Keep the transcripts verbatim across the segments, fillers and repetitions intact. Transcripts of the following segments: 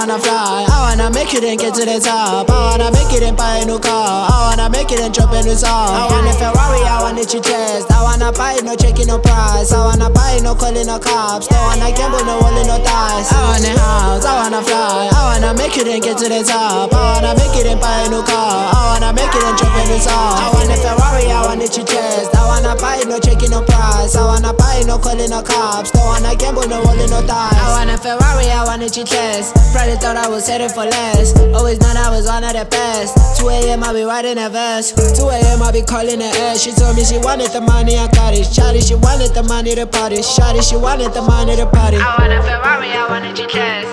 wanna fly, I wanna make it and get to the top. I wanna make it and buy a new car. I wanna make it and drop a new song. I want a Ferrari, I want it to chest. I wanna buy it, no checking no price. I wanna buy it, no calling no cops. Don't wanna gamble, no rolling no dice. I want a house, I wanna fly, I wanna make it and get to the top. I wanna make it and buy a new car. I wanna make it and drop a new song. I want a Ferrari, I want it to chest. I wanna buy it, no checking no price. I wanna buy it, no calling no cops. Don't wanna gamble, no rolling no dice. I want a Ferrari, I want it to chest. Probably thought I was headed for less. Always known I was one of the best. two a.m. I be writing a verse. two a.m. I be calling her ass. She told me she wanted the money, I got it. Shawty, she wanted the money to party. Shawty, she wanted the money to party. I want a Ferrari, I want it to chest.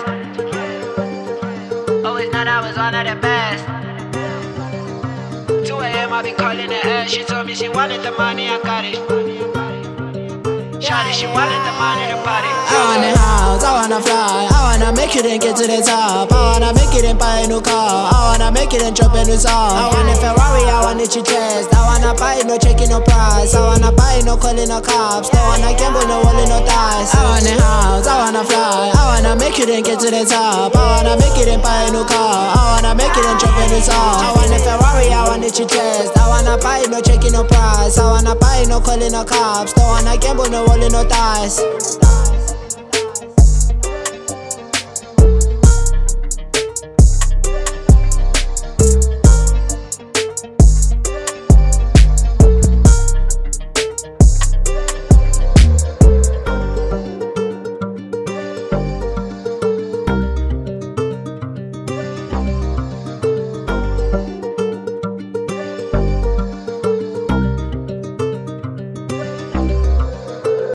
Always known I was one of the best. two a.m. I be calling her ass. She told me she wanted the money, I got it. Shawty, she wanted the money to party. I want a house, I wanna fly, I wanna make it and get to the top. I wanna make it and buy a new car. I wanna make it and drop a new song. I want a Ferrari, I want it to chest. I wanna buy it, no checking no price. I wanna buy it, no calling no cops. Don't wanna gamble, no rolling no dice. I want a house, I wanna fly, I wanna make it and get to the top. I wanna make it and buy a new car. I wanna make it and drop a new song. I want a Ferrari, I want it to chest. I wanna buy it, no checking no price. I wanna buy it, no calling no cops. Don't wanna gamble, no rolling no dice.